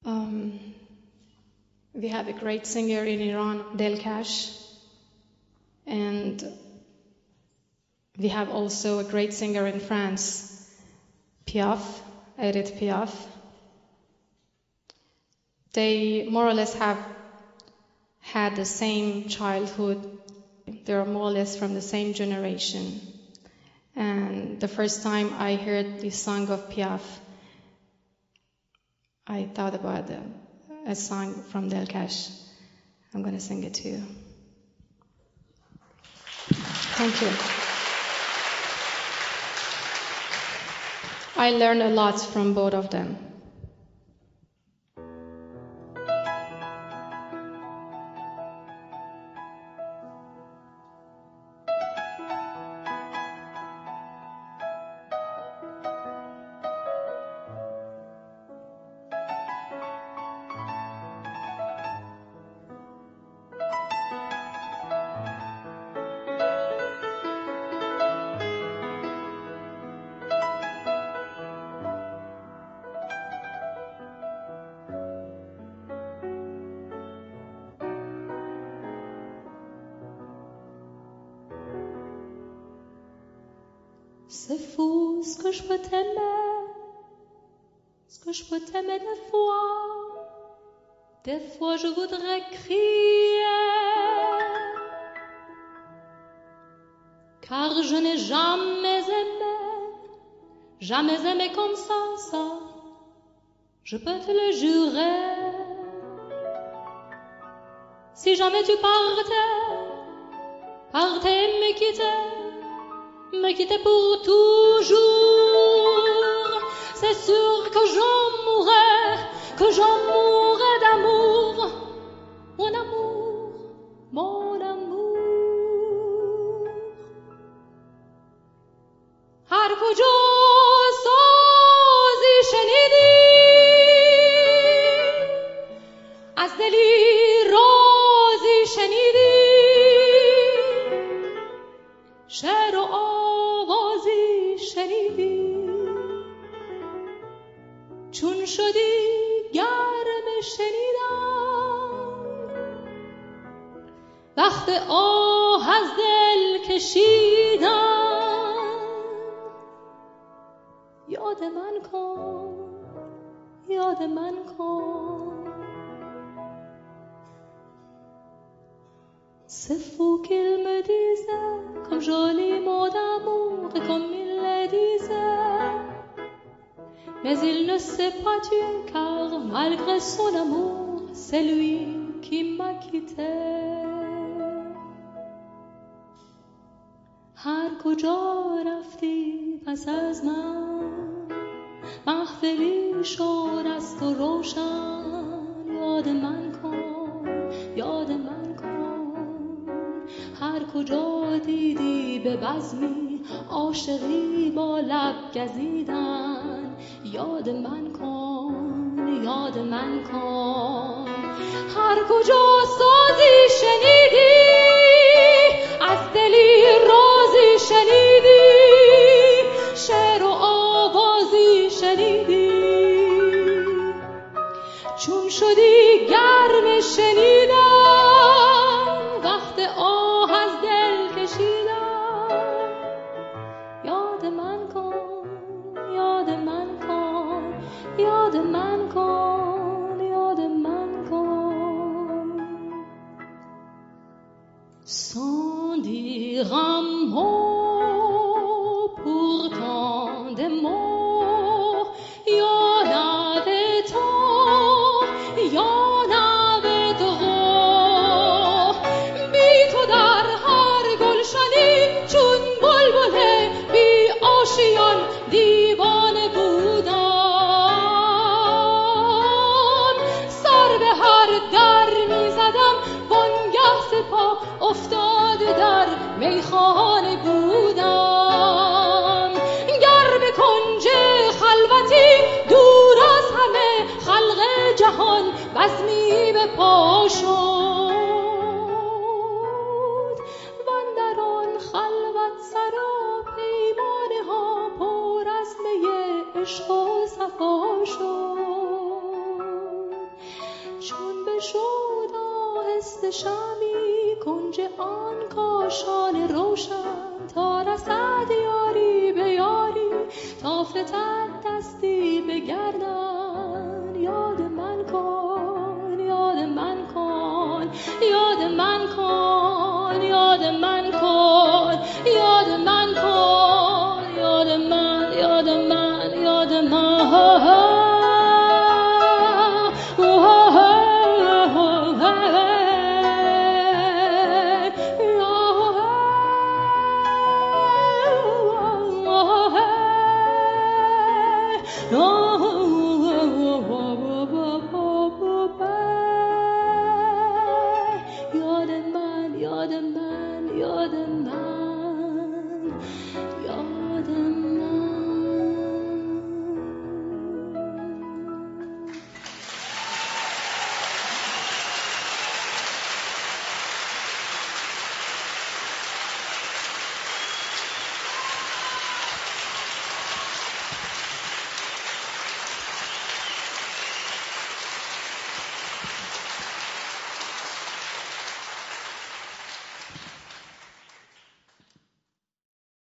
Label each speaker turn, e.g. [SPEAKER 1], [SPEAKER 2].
[SPEAKER 1] We have a great singer in Iran, Delkash, and we have also a great singer in France, Piaf, Edith Piaf. They more or less have had the same childhood. They are more or less from the same generation. And the first time I heard the song of Piaf, I thought about a song from Delkash. I'm going to sing it to you. Thank you. I learned a lot from both of them.
[SPEAKER 2] C'est fou ce que je peux t'aimer, ce que je peux t'aimer des fois je voudrais crier, car je n'ai jamais aimé comme ça, je peux te le jurer. Si jamais tu partais et me quitter pour toujours, c'est sûr que j'en mourrais d'amour, mon amour. هر کجا سازی شنیدی، از دلی رازی شنیدی، شعر و آوازی شنیدی، چون شدی گرم شنیدم، وقت آه از دل کشیدم، یاد من کن. C'est fou qu'il me disait, comme joli mot d'amour, et comme il le disait, mais il ne s'est pas tué, car malgré son amour, c'est lui qui m'a quitté. هر کجا رفتی پس از من، محفلی شد از تو روشن، یاد من کن. هر کجا دیدی به بزمی عاشقی با لب گزیدن، یاد من کن. هر کجا سازی شنیدی، از دلی رازی شنیدی، شعر و آوازی شنیدی، چون شدی گرم شنیدم، وقت آه از دل کشیدم، یاد من کن. Sans dire un mot, pourtant des mots, y en avait tant, y en avait trop. بی تو در هر گلشنی چون بلبله بی آشیان دیوانه بودم، سر به هر در می زدم وانگه سپاه افتاده در میخانه بودم. گر به کنج خلوتی دور از همه خلق جهان بزمی به پا شد، واندر آن خلوت سرا پیمانه ها پر از می عشق و صفا شد. شد آهسته شمی کنج آن کاشان روشن تا رسد یاری به یاری تا فتد دستی به گردن. یاد من کن، یاد من کن، یاد